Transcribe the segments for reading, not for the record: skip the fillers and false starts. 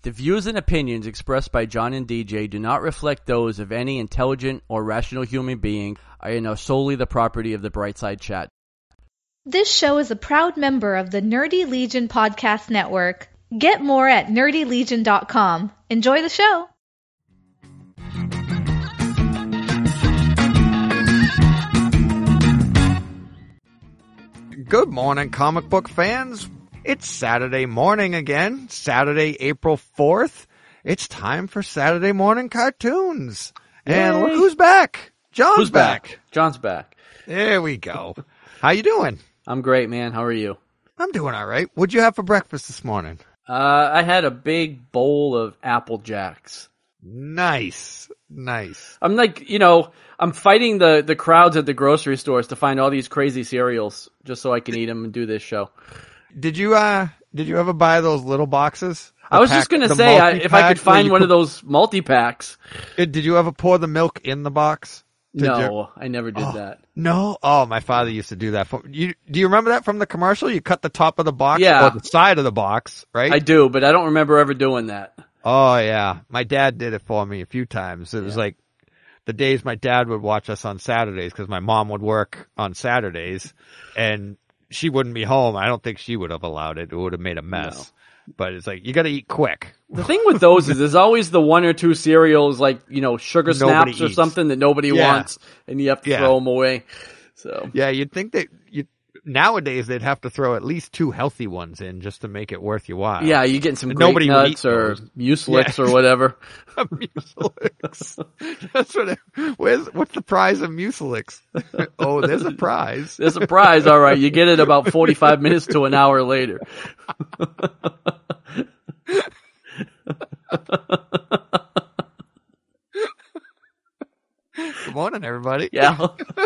The views and opinions expressed by John and DJ do not reflect those of any intelligent or rational human being and are solely the property of the Brightside Chat. This show is a proud member of the Nerdy Legion Podcast Network. Get more at nerdylegion.com. Enjoy the show. Good morning, comic book fans. It's Saturday morning again, Saturday, April 4th. It's time for Saturday morning cartoons. And Yay. look who's back. John's back. John's back. There we go. How you doing? I'm great, man. How are you? I'm doing all right. What'd you have for breakfast this morning? I had a big bowl of Apple Jacks. Nice. I'm like, I'm fighting the crowds at the grocery stores to find all these crazy cereals just so I can eat them and do this show. Did you ever buy those little boxes? I was just going to say, if I could find one of those multi-packs. Did you ever pour the milk in the box? No, I never did that. No? Oh, my father used to do that. Do you remember that from the commercial? You cut the top of the box Yeah. or the side of the box, right? I do, but I don't remember ever doing that. Oh, yeah. My dad did it for me a few times. It was like the days my dad would watch us on Saturdays because my mom would work on Saturdays and she wouldn't be home. I don't think she would have allowed it. It would have made a mess. No. But it's like, you got to eat quick. The thing with those is there's always the one or two cereals like, sugar snaps or something that nobody wants and you have to throw them away. So yeah, you'd think that nowadays they'd have to throw at least two healthy ones in just to make it worth your while. Yeah, you're getting some Grape Nuts or Mucilix or whatever. Mucilix. That's what's the prize of Mucilix? Oh, there's a prize. There's a prize, all right. You get it about 45 minutes to an hour later. Good morning, everybody. Yeah.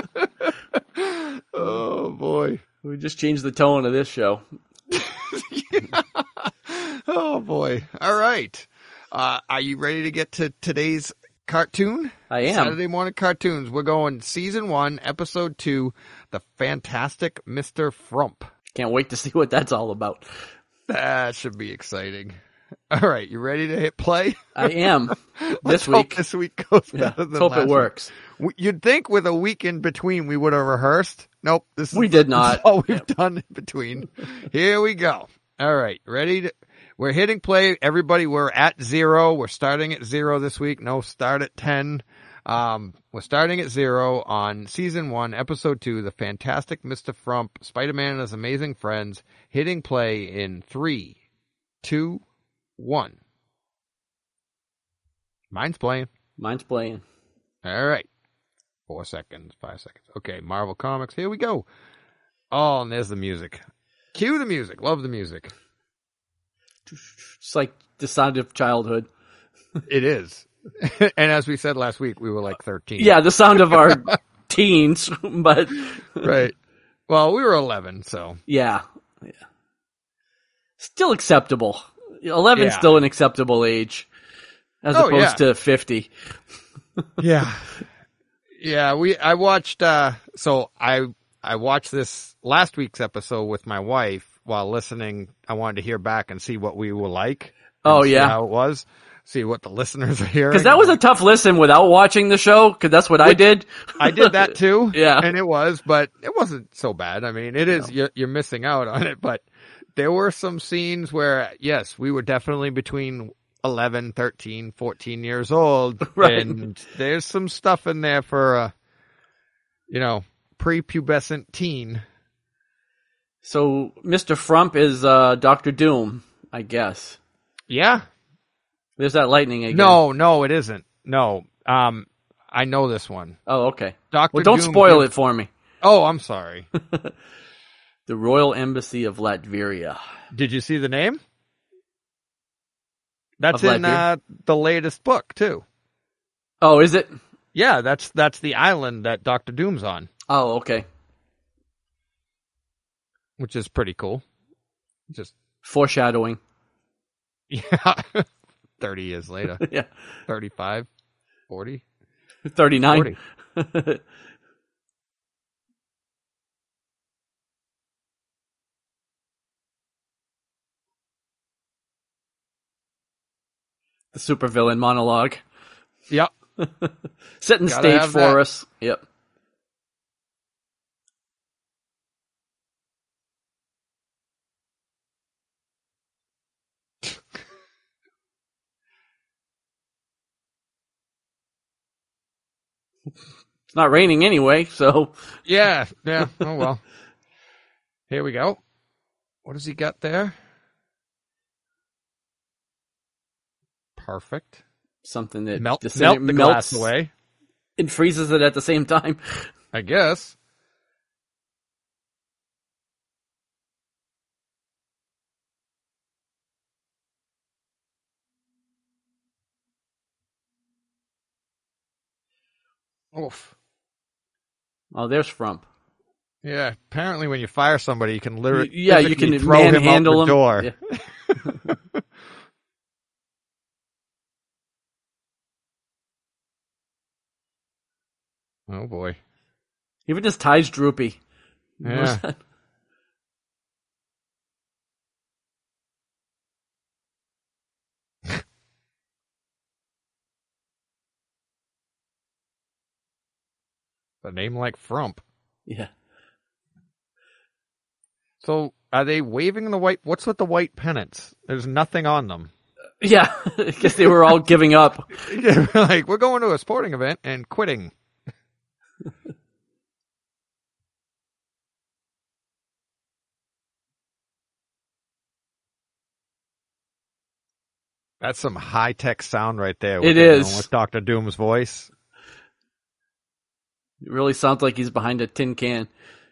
Oh, boy. We just changed the tone of this show. Yeah. Oh, boy. All right. Are you ready to get to today's cartoon? I am. Saturday morning cartoons. We're going season 1, episode 2, The Fantastic Mr. Frump. Can't wait to see what that's all about. That should be exciting. All right. You ready to hit play? I am. Let's hope this week goes better than let's hope it works. You'd think with a week in between we would have rehearsed. Nope. We did not. This is all we've done in between. Here we go. All right. Ready? We're hitting play. Everybody, we're at 0. We're starting at 0 this week. No, start at 10. We're starting at 0 on season 1, episode 2, The Fantastic Mr. Frump, Spider-Man and His Amazing Friends. Hitting play in 3, 2, 1. Mine's playing. All right. 4 seconds, 5 seconds. Okay, Marvel Comics. Here we go. Oh, and there's the music. Cue the music. Love the music. It's like the sound of childhood. It is. And as we said last week, we were like 13. Yeah, the sound of our teens, but... Right. Well, we were 11, so... Yeah. Still acceptable. 11's still an acceptable age, as opposed to 50. Yeah. Yeah, I watched, so I watched this last week's episode with my wife while listening. I wanted to hear back and see what we were like. Oh, yeah. How it was. See what the listeners are hearing. Because that was a tough listen without watching the show, because that's what I did. I did that too. Yeah. And it wasn't so bad. I mean, it is, you're missing out on it, but there were some scenes where, yes, we were definitely between 11, 13, 14 years old. Right. And there's some stuff in there for prepubescent teen. So Mr. Frump is Dr. Doom, I guess. Yeah. There's that lightning again. No, it isn't. No. I know this one. Oh, okay. Dr. Well, don't Doom spoil it for me. Oh, I'm sorry. The Royal Embassy of Latveria. Did you see the name? That's in the latest book, too. Oh, is it? Yeah, that's the island that Dr. Doom's on. Oh, okay. Which is pretty cool. Just foreshadowing. Yeah. 30 years later. Yeah. 35, 40. 39. 40. The supervillain monologue. Yep. Setting Gotta stage have for that. us. Yep. It's not raining anyway, so Yeah. Oh well. Here we go. What has he got there? Perfect. something that Melt disintegrates- the melts glass away, and freezes it at the same time. I guess. Oof. Oh, there's Frump. Yeah, apparently when you fire somebody, you can literally Yeah, you physically can throw him out manhandle the him. door. Yeah. Oh boy. Even his tie's droopy. Yeah. A name like Frump. Yeah. So are they waving the white? What's with the white pennants? There's nothing on them. Yeah. I guess they were all giving up. Like, we're going to a sporting event and quitting. That's some high-tech sound right there. It is. With Dr. Doom's voice. It really sounds like he's behind a tin can.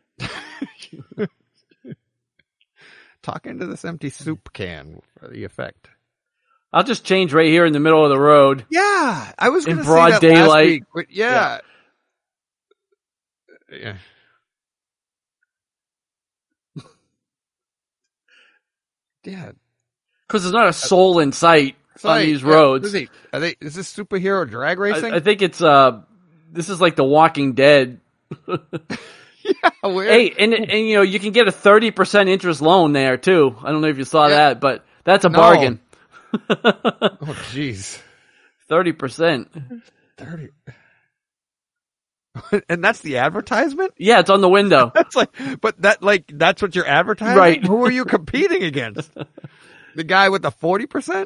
Talking to this empty soup can for the effect. I'll just change right here in the middle of the road. Yeah, I was In going to broad say that daylight. last week, but yeah. Yeah. Because there's not a soul in sight on Like, these roads. Is this superhero drag racing? I think it's, this is like The Walking Dead. yeah, weird. Hey, and you know, you can get a 30% interest loan there too. I don't know if you saw that, but that's a No. bargain. Oh, jeez. 30%. 30. And that's the advertisement? Yeah, it's on the window. That's that's what you're advertising? Right. Who are you competing against? The guy with the 40%?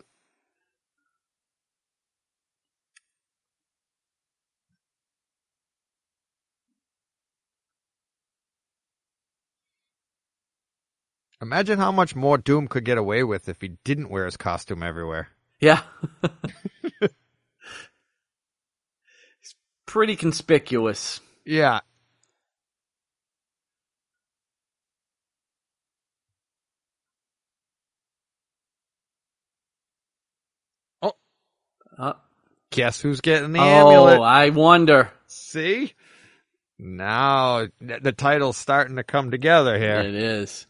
Imagine how much more Doom could get away with if he didn't wear his costume everywhere. Yeah. It's pretty conspicuous. Yeah. Uh, Guess who's getting the amulet? I wonder. See? Now the title's starting to come together here. It is.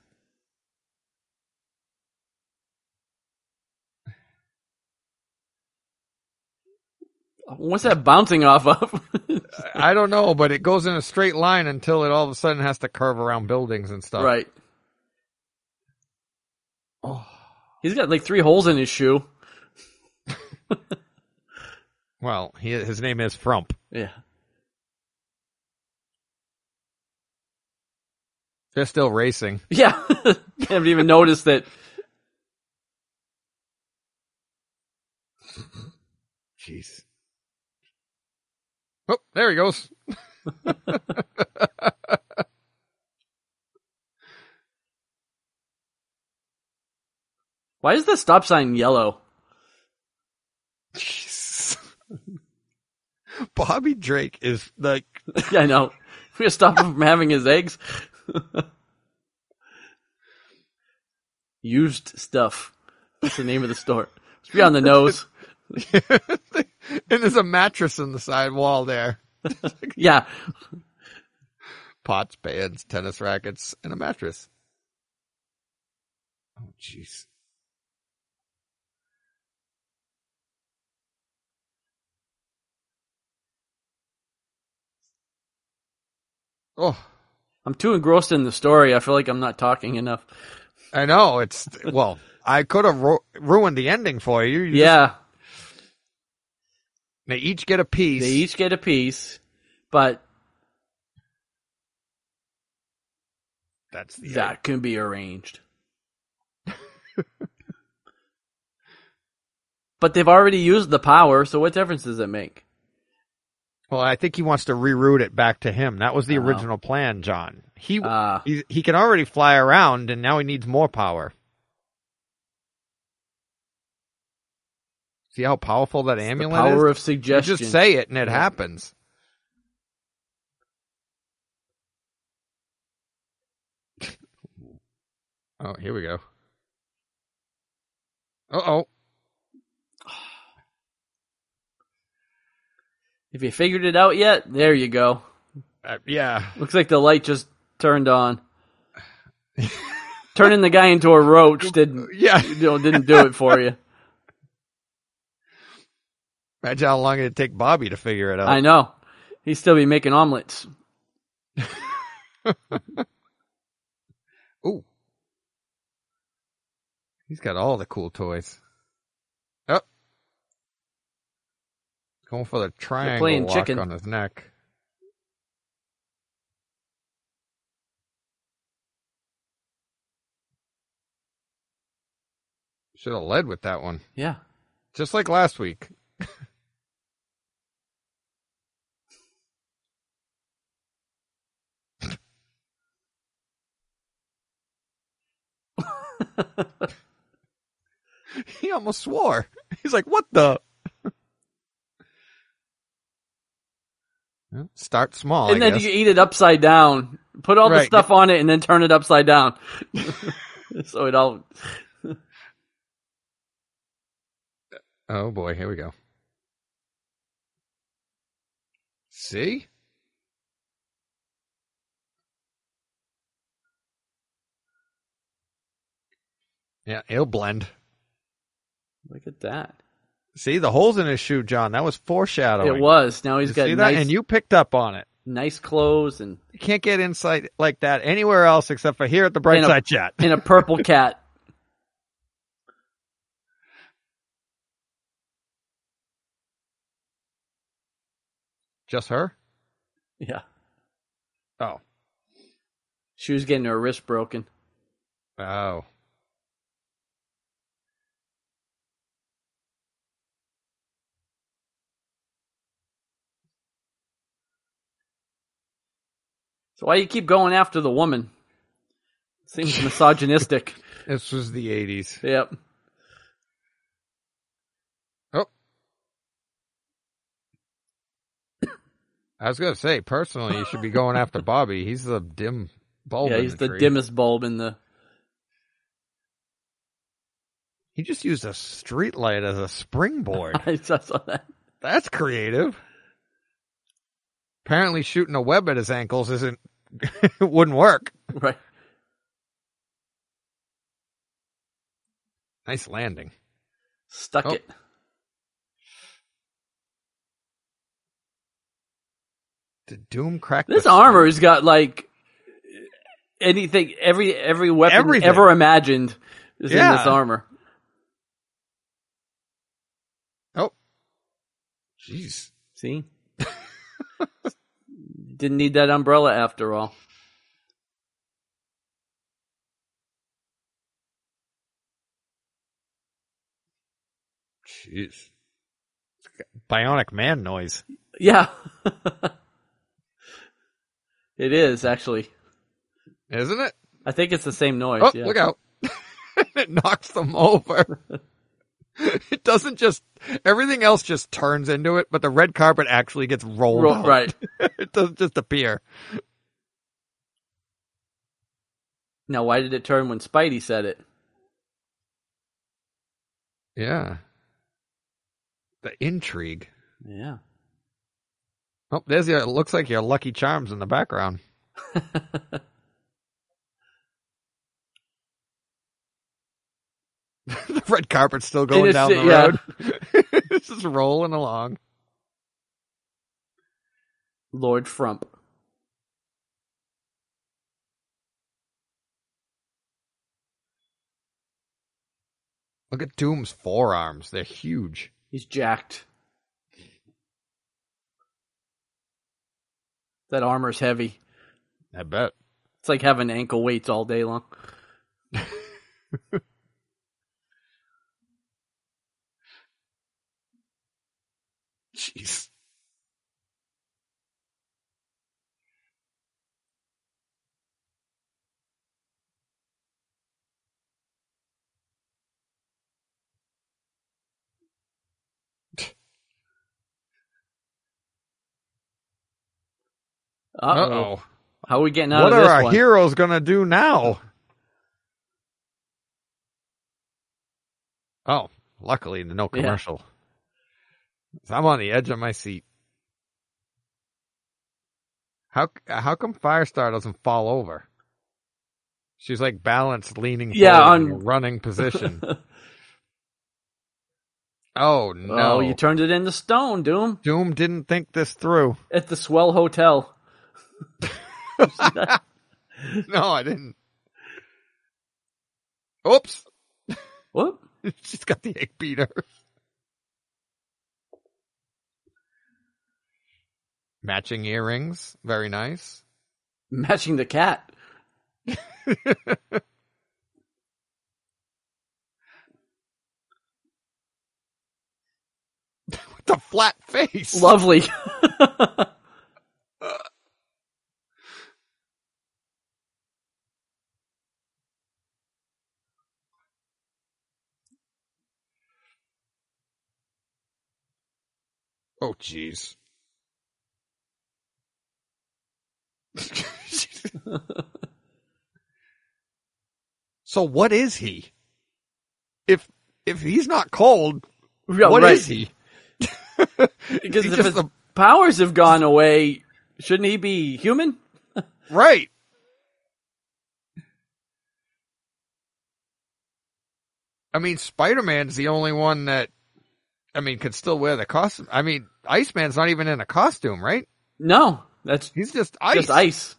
What's that bouncing off of? I don't know, but it goes in a straight line until it all of a sudden has to curve around buildings and stuff. Right. Oh. He's got like 3 holes in his shoe. Well, his name is Frump. Yeah. They're still racing. Yeah. Haven't even noticed that. Jeez. Oh, there he goes. Why is the stop sign yellow? Jeez. Bobby Drake is like... Yeah, I know. We're gonna stop him from having his eggs. Used stuff. That's the name of the store. It's be on the nose. And there's a mattress in the side wall there. Yeah. Pots, pans, tennis rackets, and a mattress. Oh, jeez. Oh, I'm too engrossed in the story. I feel like I'm not talking enough. I know. Well, I could have ruined the ending for you. Yeah. They each get a piece. They each get a piece, but that can be arranged. But they've already used the power, so what difference does it make? Well, I think he wants to reroute it back to him. That was the original plan, John. He can already fly around, and now he needs more power. See how powerful that amulet is? The power of suggestion. You just say it, and it happens. Oh, here we go. Uh-oh. Have you figured it out yet? There you go. Yeah. Looks like the light just turned on. Turning the guy into a roach didn't do it for you. Imagine how long it'd take Bobby to figure it out. I know. He'd still be making omelets. Ooh. He's got all the cool toys. Oh. Going for the triangle lock chicken on his neck. Should have led with that one. Yeah. Just like last week. He almost swore. He's like, what the? Start small, and then you eat it upside down. Put all the stuff on it and then turn it upside down. So it all... Oh boy, here we go. See? Yeah, it'll blend. Look at that. See, the holes in his shoe, John, that was foreshadowing. It was. Now he's got see nice... that? And you picked up on it. Nice clothes and... You can't get insight like that anywhere else except for here at the Brightside Chat. And a purple cat. Just her? Yeah. Oh. She was getting her wrist broken. Oh. So why you keep going after the woman? Seems misogynistic. This was the 80s. Yep. Oh. I was going to say, personally, you should be going after Bobby. He's the dim bulb. Yeah, he's the dimmest bulb in the... He just used a street light as a springboard. I saw that. That's creative. Apparently shooting a web at his ankles wouldn't work. Right. Nice landing. Stuck it. Did Doom crack this armor's got like anything, every weapon ever imagined is in this armor. Oh. Jeez. See? Didn't need that umbrella after all. Jeez. Bionic Man noise. Yeah. It is, actually. Isn't it? I think it's the same noise. Oh, yeah. Look out. It knocks them over. It doesn't just... Everything else just turns into it, but the red carpet actually gets rolled out. Right. It doesn't just appear. Now, why did it turn when Spidey said it? Yeah. The intrigue. Yeah. Oh, there's your... It looks like your Lucky Charms in the background. The red carpet's still going down the road. It's just rolling along. Lord Frump. Look at Doom's forearms. They're huge. He's jacked. That armor's heavy. I bet. It's like having ankle weights all day long. Jeez. Uh-oh. How are we getting out What of are this our one? heroes gonna do now? Oh, luckily no commercial. I'm on the edge of my seat. How come Firestar doesn't fall over? She's like balanced, leaning forward in a running position. Oh no! Oh, you turned it into stone, Doom. Doom didn't think this through. At the Swell Hotel. No, I didn't. Oops. What? She's got the egg beater. Matching earrings. Very nice. Matching the cat. With the flat face. Lovely. Oh, jeez. So what is he? If he's not cold, what is he? Because if his powers have gone away, shouldn't he be human? Right. I mean, Spider-Man's the only one that, could still wear the costume. I mean, Iceman's not even in a costume, right? No, he's just ice. Just ice.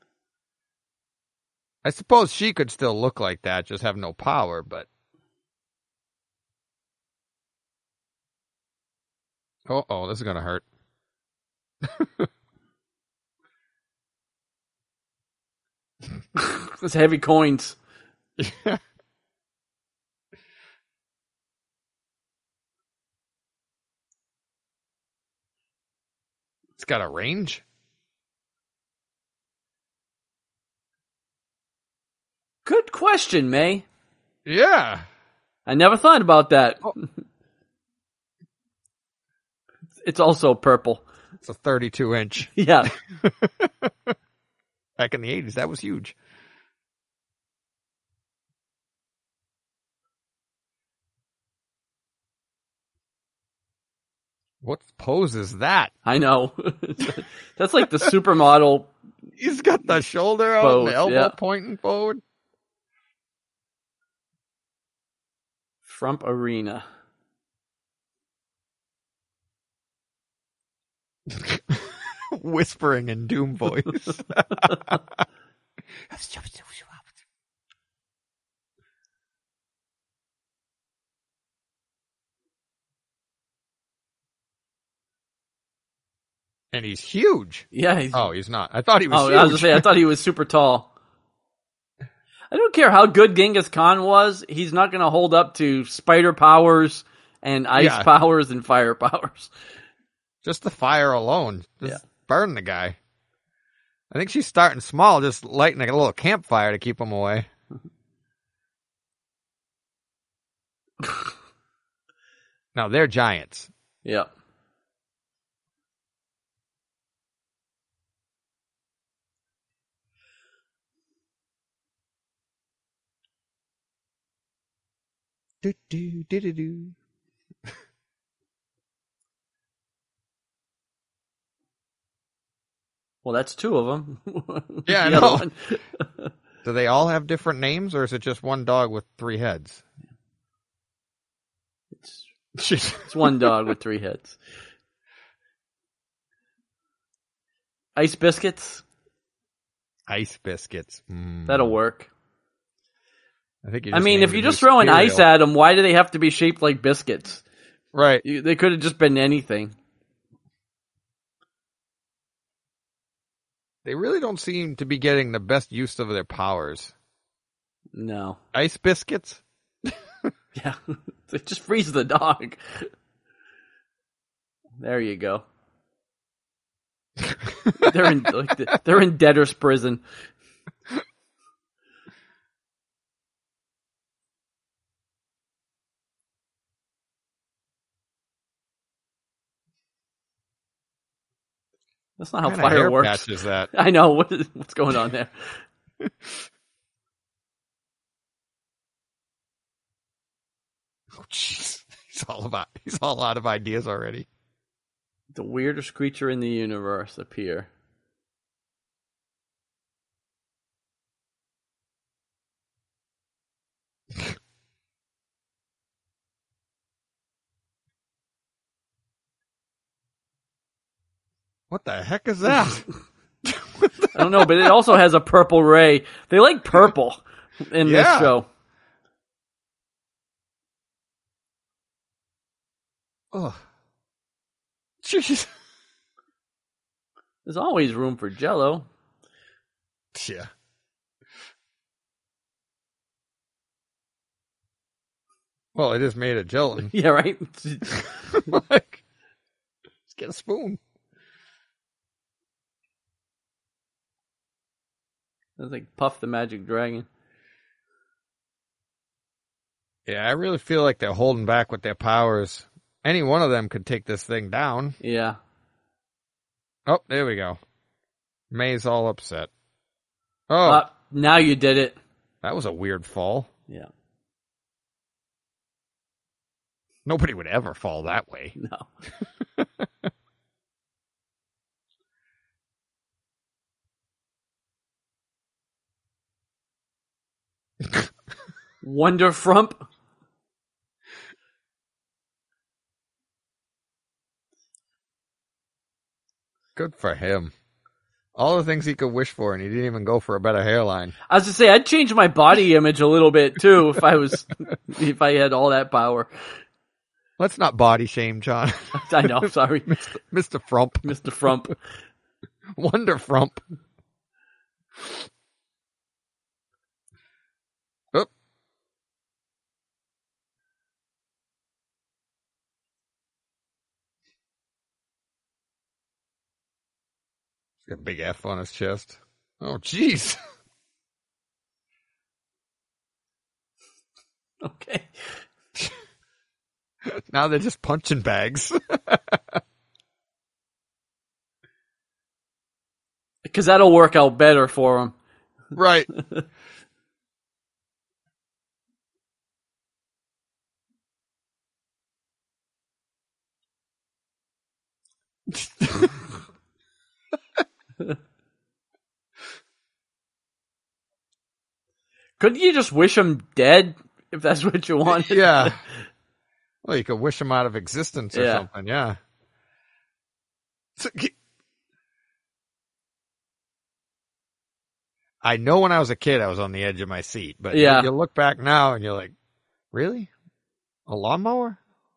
I suppose she could still look like that, just have no power, but. Oh, this is gonna hurt. Those heavy coins. Yeah. It's got a range. Good question, May. Yeah. I never thought about that. Oh. It's also purple. It's a 32-inch. Yeah. Back in the 80s, that was huge. What pose is that? I know. That's like the supermodel. He's got the shoulder out and the elbow pointing forward. Frump Arena. Whispering in Doom voice. And he's huge. Yeah. He's not. I thought he was huge. I was going to say, I thought he was super tall. I don't care how good Genghis Khan was. He's not going to hold up to spider powers and ice powers and fire powers. Just the fire alone. Just burn the guy. I think she's starting small, just lighting a little campfire to keep him away. Now, they're giants. Yeah. Do. Well, that's two of them. Yeah, I know. Do they all have different names, or is it just one dog with 3 heads? It's one dog with 3 heads. Ice biscuits? Ice biscuits. That'll work. I think. If you're just throwing ice at them, why do they have to be shaped like biscuits? Right. They could have just been anything. They really don't seem to be getting the best use of their powers. No. Ice biscuits? Yeah. Just freeze the dog. There you go. They're in debtor's prison. That's not how what fire works. Patch is that? I know what's going on there. Oh jeez, he's all out of ideas already. The weirdest creature in the universe appear. What the heck is that? I don't know, but it also has a purple ray. They like purple in this show. Oh, jeez. There's always room for Jell-O. Yeah. Well, it is made of gelatin. Yeah, right? Like, just get a spoon. It's like Puff the Magic Dragon. Yeah, I really feel like they're holding back with their powers. Any one of them could take this thing down. Yeah. Oh, there we go. May's all upset. Oh. Now you did it. That was a weird fall. Yeah. Nobody would ever fall that way. No. Wonder Frump. Good for him. All the things he could wish for, and he didn't even go for a better hairline. I was to say, I'd change my body image a little bit too if I had all that power. Let's not body shame, John. I know, sorry. Mr. Frump. Mr. Frump. Wonder Frump. Oh. He's got a big F on his chest. Oh, jeez. Okay. Now they're just punching bags. Because that'll work out better for him. Right. Couldn't you just wish him dead if that's what you want? Yeah. Well, you could wish him out of existence or something, yeah. So, I know when I was a kid I was on the edge of my seat, but you look back now and you're like, really? A lawnmower?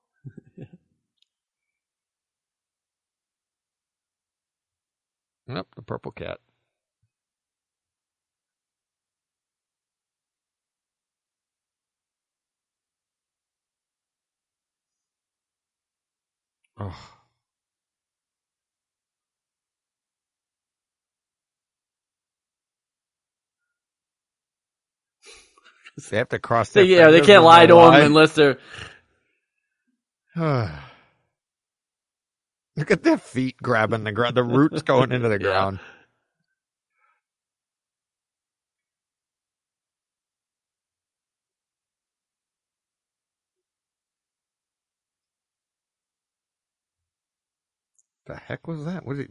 Yep, the purple cat. Oh. They have to cross their fingers. They can't lie to him unless they're... Look at their feet grabbing the ground. The roots going into the ground. The heck was that? Was it?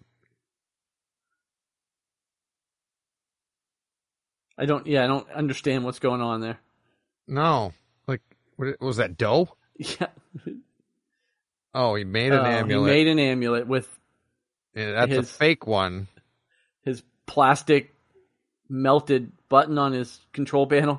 I don't understand what's going on there. No. Like, what was that dough? Yeah. Oh, he made an amulet. He made an amulet with... Yeah, that's a fake one. His plastic melted button on his control panel.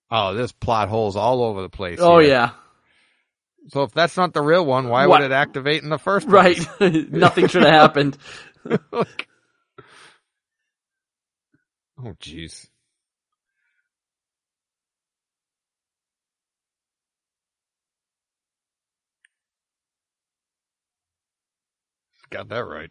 Oh, there's plot holes all over the place. Oh, here. yeah. So if that's not the real one, why would it activate in the first place? Right. Nothing should have happened. Oh, jeez. Got that right.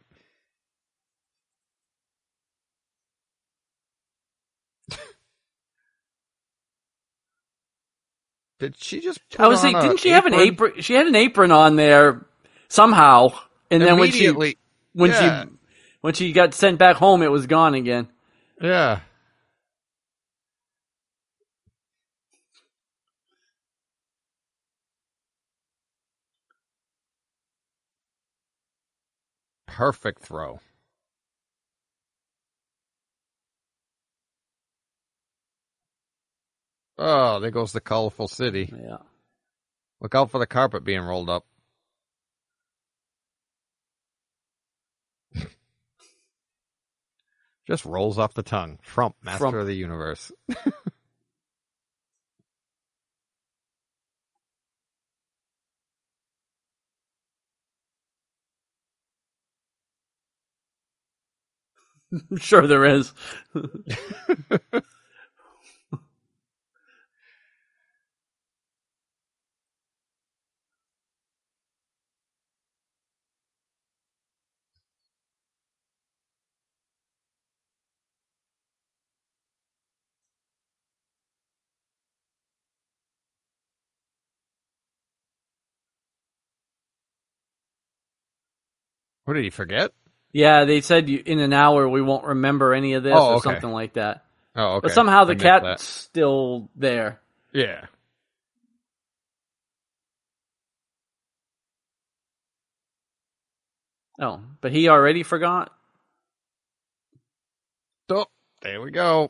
Did she just? I was saying, didn't she have an apron? She had an apron on there somehow, and then when she got sent back home, it was gone again. Yeah. Perfect throw. Oh, there goes the colorful city. Yeah. Look out for the carpet being rolled up. Just rolls off the tongue. Trump, master of the universe. I'm sure there is. What did he forget? Yeah, they said in an hour we won't remember any of this or something like that. Oh, okay. But somehow the cat's still there. Yeah. Oh, but he already forgot? Oh, there we go.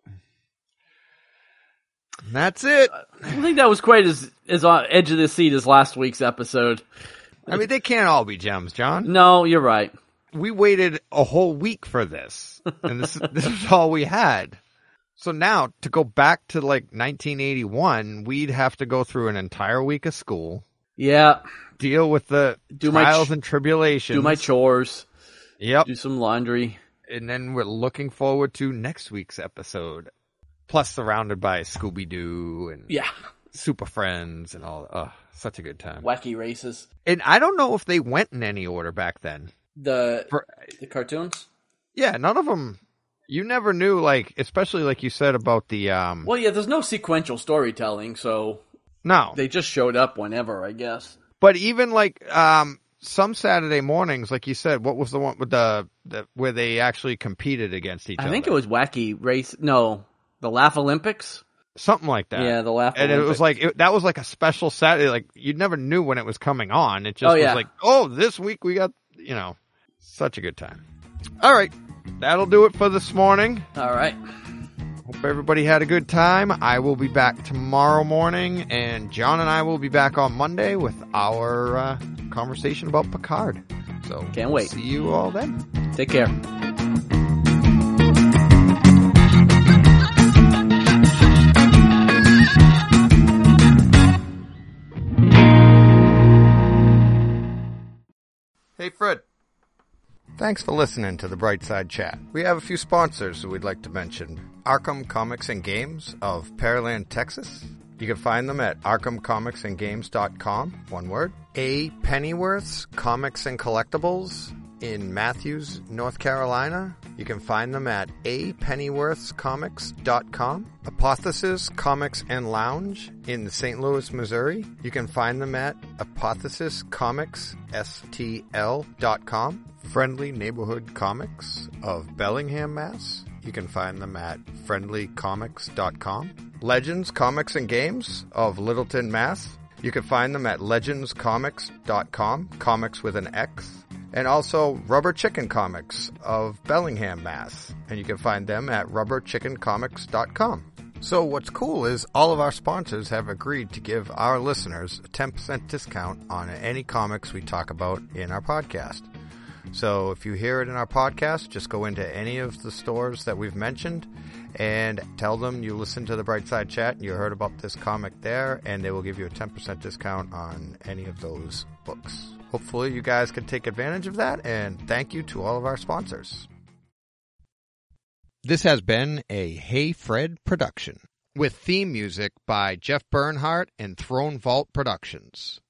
And that's it. I don't think that was quite as on edge of the seat as last week's episode. I mean, they can't all be gems, John. No, you're right. We waited a whole week for this, and this is all we had. So now, to go back to like 1981, we'd have to go through an entire week of school. Yeah. Deal with the trials and tribulations. Do my chores. Yep. Do some laundry. And then we're looking forward to next week's episode. Plus surrounded by Scooby-Doo and Super Friends and all. Such a good time. Wacky races. And I don't know if they went in any order back then. The cartoons? Yeah, none of them. You never knew, like, especially like you said about the... Well, yeah, there's no sequential storytelling, so... No. They just showed up whenever, I guess. But even like some Saturday mornings, like you said, what was the one with the where they actually competed against each other? I think it was Wacky Race. No, the Laugh Olympics. Something like that. Yeah, the Laugh and Olympics. It was like that was like a special Saturday. Like you never knew when it was coming on. It just was like, oh, this week we got such a good time. All right, that'll do it for this morning. All right. Hope everybody had a good time. I will be back tomorrow morning, and John and I will be back on Monday with our conversation about Picard. So can't wait. See you all then. Take care. Hey, Fred. Thanks for listening to the Brightside Chat. We have a few sponsors who we'd like to mention. Arkham Comics and Games of Pearland, Texas. You can find them at arkhamcomicsandgames.com, one word. A. Pennyworth's Comics and Collectibles in Matthews, North Carolina. You can find them at apennyworthscomics.com. Apothesis Comics and Lounge in St. Louis, Missouri. You can find them at apothesiscomicsstl.com. Friendly Neighborhood Comics of Bellingham, Mass. You can find them at friendlycomics.com. Legends Comics and Games of Littleton, Mass. You can find them at legendscomics.com, comics with an X. And also Rubber Chicken Comics of Bellingham, Mass. And you can find them at rubberchickencomics.com. So what's cool is all of our sponsors have agreed to give our listeners a 10% discount on any comics we talk about in our podcast. So if you hear it in our podcast, just go into any of the stores that we've mentioned and tell them you listened to the Brightside Chat and you heard about this comic there, and they will give you a 10% discount on any of those books. Hopefully you guys can take advantage of that, and thank you to all of our sponsors. This has been a Hey Fred production, with theme music by Jeff Bernhardt and Throne Vault Productions.